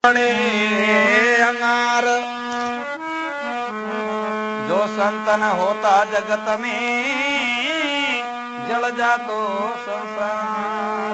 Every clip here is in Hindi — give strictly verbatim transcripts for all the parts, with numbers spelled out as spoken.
अंगार जो संतन होता जगत में जल जातो संसार।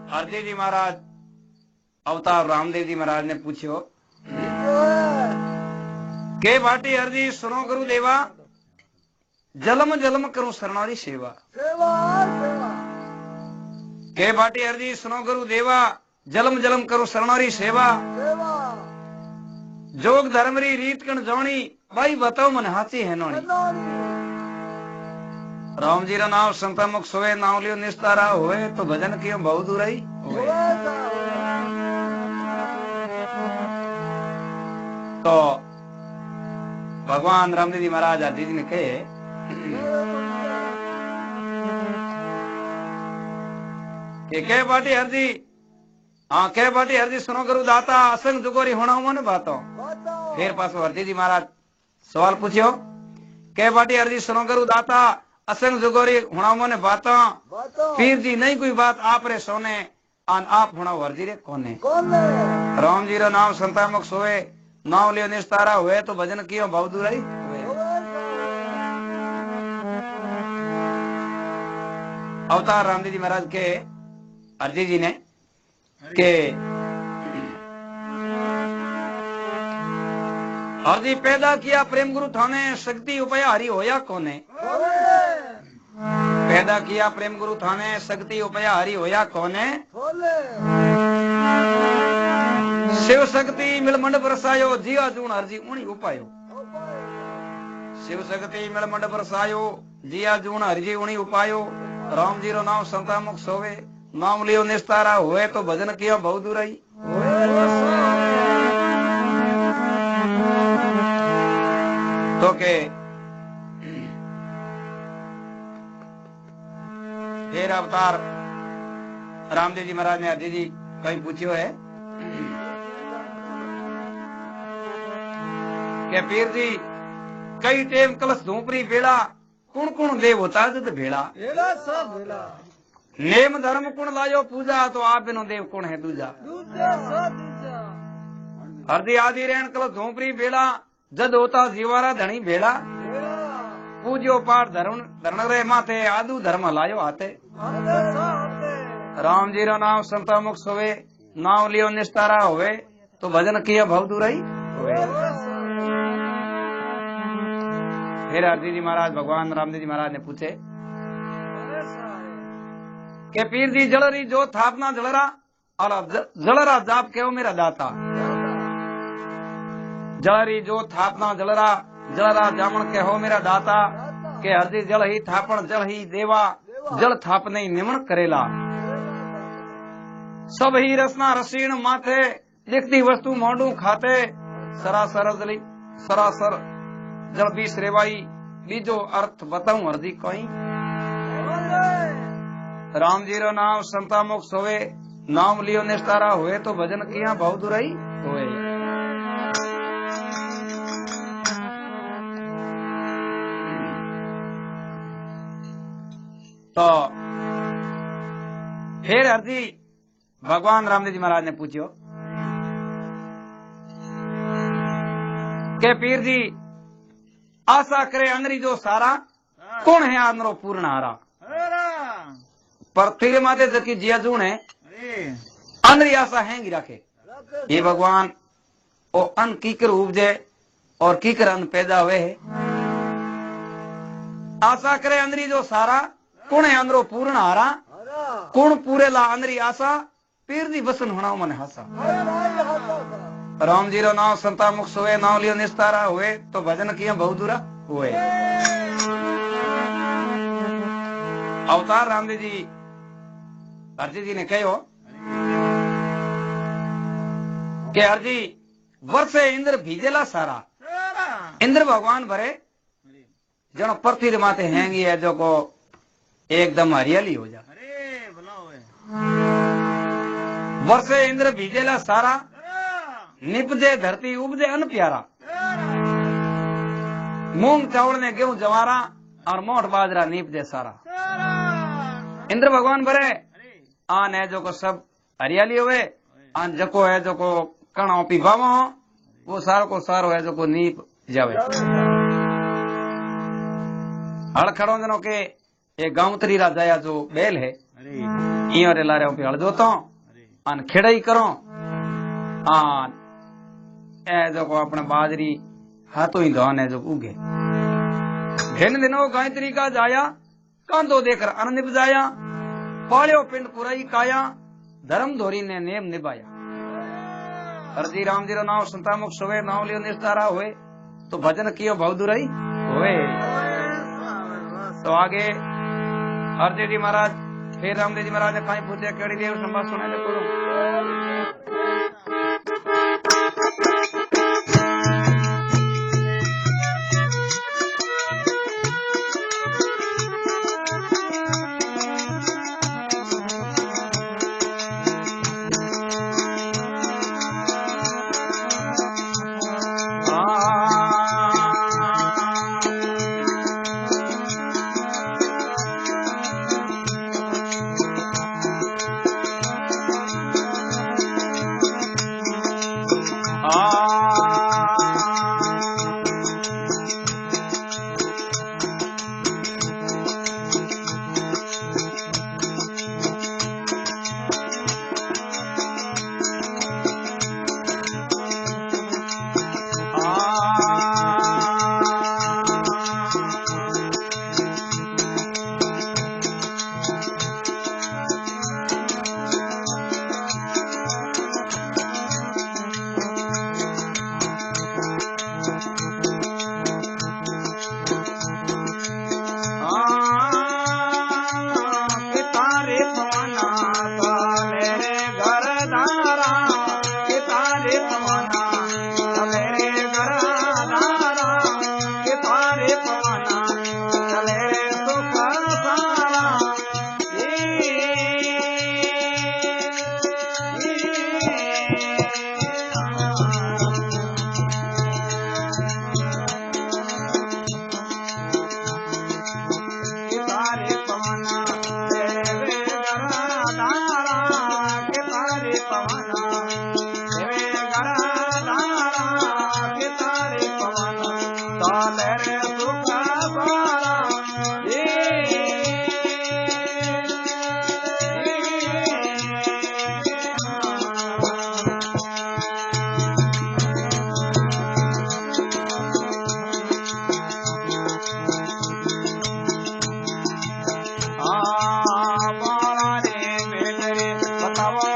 हरजी जी महाराज अवतार रामदेव जी महाराज ने पूछो के भाटी हरजी सुनो गुरुदेवा जलम जलम करूं शरणारी सेवा के भाटी हरजी सुनो गुरुदेवा जलम जलम करूं शरणारी सेवा जोग धर्म री रीत कण जानी भाई बताओ मन हाथी है नोनी राम जी रा नाम संता मुख सोए नाम लियो निस्तारा होए तो भजन कियो बहु दूराई तो भगवान रामदेव जी महाराज आदि जी ने कहे कि के बाटी हरजी हाँ के बाटी हरजी सुनो गुरु दाता असंग जुगोरी होना मन बातों फिर पासो हरजी जी महाराज सवाल पूछो के बाटी हरजी सुनो गुरु दाता असंग जुगोरी होना मन बातों पीर जी नहीं कोई बात आप रे सोने आन आप होना हरजी रे कोने राम जी रो नाम संता मुख सोए नाम लियो निस्तारा हुए तो भजन कियो बहुत दूर आई अवतार रामदेव जी महाराज के हरजी जी ने के हरजी पैदा किया प्रेम गुरु थाने शक्ति उपाय हरि होया कोने पैदा किया प्रेम गुरु थाने शक्ति उपाय हरि होया कोने शिव शक्ति मिलमंड बरसायो जिया जून हरजी उणी उपायो शिव शक्ति मिलमंड बरसायो जिया जून हरजी उणी उपायो राम जी रो नाम संता मुख सोवे नाम लियो निस्तारा हुए तो भजन किया बहुत दूर आई तो के फिर अवतार रामदेव जी महाराज ने आदि जी कहीं पूछो है के पीर जी कई टेम कलश धूपरी बेड़ा कुण कुण देव होता जद भेड़ा सब भेड़ा नेम धर्म कुण लायो पूजा तो आप बिनो देव कुण है दूजा हरदी आदि रेण कलश धूपरी बेड़ा जद होता जीवारा धनी भेड़ा पूज्यो पाठ धर्म धरण रे माथे आदू धर्म लायो आते राम जी रो नाम संता मुख सोवे नाम लियो निस्तारा होवे तो भजन किया भव दूराई फिर हरजी जी महाराज भगवान रामदेव जी महाराज ने पूछे के पीर जी जलरी जो थापना जलरा और जलरा जाप क्यों मेरा दाता जलरी जो थापना जलरा जलरा जामन कहो मेरा दाता के हरजी जल ही थापन जल ही देवा जल थापने ही निमन करेला सब ही रसना रसीण माथे दिखती वस्तु मोंडू खाते सरासर जली सरासर जल बीस रेवाई बीजो अर्थ बताऊं हरजी कोई राम जी रो नाम संता मुख सोवे नाम लियो निस्तारा हुए तो भजन किया बहुत दूराई हुए तो फिर हरजी भगवान रामदेव जी महाराज ने पूछो के पीर जी आशा करे अंदरी जो सारा कौन है अंदरो पूर्ण हारा पर फिर माते जकी जिया जून है अंदरी आशा हैंगी रखे ये भगवान ओ अन कीकर उपजे और कीकर अन्न पैदा हुए है आशा करे अंदरी जो सारा कौन है अंदरो पूर्ण हारा कौन पूरे ला अंदरी आशा पीर दी बसन होना मन हासा राम जी रो नाम संता मुख सोए नाम लियो निस्तारा हुए तो भजन किया बहुत दूरा हुए अवतार रामदेव जी हरजी जी ने कहो के हरजी वर्षे इंद्र भीजेला सारा इंद्र भगवान भरे जनो पृथ्वी माथे हैंगी है जो को एकदम हरियाली हो जा वर्षे इंद्र भीजेला सारा निपजे धरती उपजे अन प्यारा मूंग चावल ने गेहूं जवारा और मोट बाजरा निपजे सारा इंद्र भगवान भरे आन है जो को सब हरियाली हुए आन जको है जो को कणो पीभावो वो सारो को सारो है जो को नीप जावे हड़ खड़ो जनो के ये गांवतरी राजाया जो बैल है इयो रे लारे पे हल जोतो अन खेड़ाई करो आन ए जो को अपने बाजरी हाथों ही धान है जो उगे भिन्न दिनों गायत्री का जाया कांदो देकर अन निपजाया पालियो पिंड पुराई काया धर्म धोरी ने नेम निभाया। हरजी राम जी रो नाम संतामुख सुवे नाम लियो निस्तारा हुए तो भजन कियो भवदुराई होए। तो आगे हरजी जी महाराज फिर रामदेव जी महाराज ने कहीं पूछे केड़ी देव संभा सुने ले करो बताओ